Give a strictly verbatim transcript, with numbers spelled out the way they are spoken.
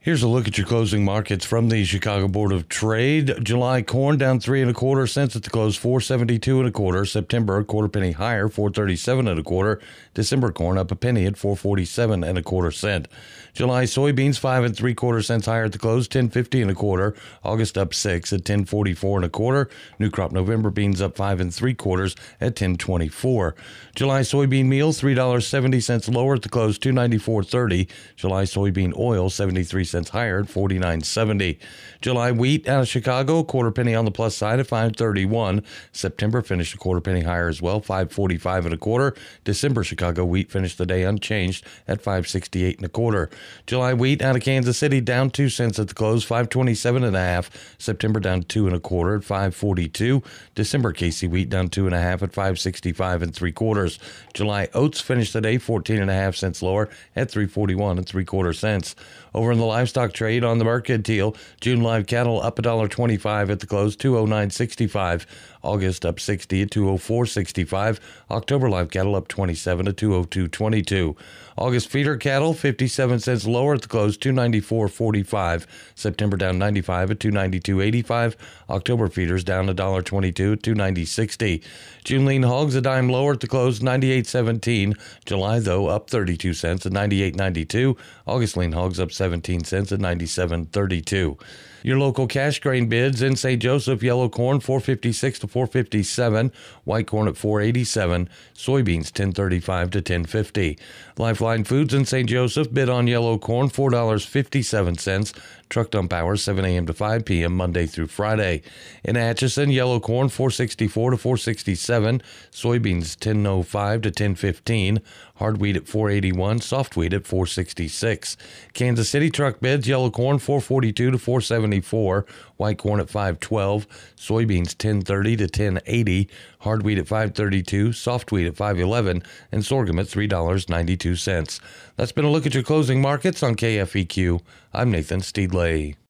Here's a look at your closing markets from the Chicago Board of Trade. July corn down three and a quarter cents at the close, four seventy-two and a quarter. September a quarter penny higher, four thirty-seven and a quarter. December corn up a penny at four forty-seven and a quarter cent. July soybeans five and three quarter cents higher at the close, ten fifty and a quarter. August up six at ten forty-four and a quarter. New crop November beans up five and three quarters at ten twenty-four. July soybean meal three dollars and seventy cents lower at the close, two ninety-four thirty. July soybean oil seventy-three cents higher at forty-nine seventy. July wheat out of Chicago, quarter penny on the plus side at five thirty-one. September finished a quarter penny higher as well, five forty-five and a quarter. December Chicago wheat finished the day unchanged at five sixty-eight and a quarter. July wheat out of Kansas City down two cents at the close, five twenty-seven and a half. September down two and a quarter at five forty-two. December K C wheat down two and a half at five sixty-five and three quarters. July oats finished the day fourteen and a half cents lower at three forty-one and three quarter cents. Over in the livestock trade on the Mercantile, June live cattle up one dollar twenty-five at the close, two oh nine sixty-five. August up sixty at two oh four sixty-five. October live cattle up twenty-seven at two oh two twenty-two. August feeder cattle fifty-seven cents lower at the close, two ninety-four forty-five. September down ninety-five at two ninety-two eighty-five. October feeders down one dollar twenty-two at two ninety sixty. June lean hogs a dime lower at the close, ninety-eight seventeen. July though up thirty-two cents at ninety-eight ninety-two. August lean hogs up seventeen cents at ninety-seven thirty-two. Your local cash grain bids in Saint Joseph: yellow corn four fifty-six to four fifty-seven, white corn at four eighty-seven, soybeans ten thirty-five to ten fifty. Lifeline Foods in Saint Joseph bid on yellow corn four dollars and fifty-seven cents. Truck dump hours seven a.m. to five p.m. Monday through Friday. In Atchison, yellow corn four sixty-four to four sixty-seven, soybeans ten oh five to ten fifteen, hard wheat at four eighty-one, soft wheat at four sixty-six. Kansas City truck bids: yellow corn four forty-two to four seventy-four, white corn at five twelve, soybeans ten thirty to ten eighty, hard wheat at five thirty-two, soft wheat at five eleven, and sorghum at three dollars and ninety-two cents. That's been a look at your closing markets on K F E Q. I'm Nathan Steedley.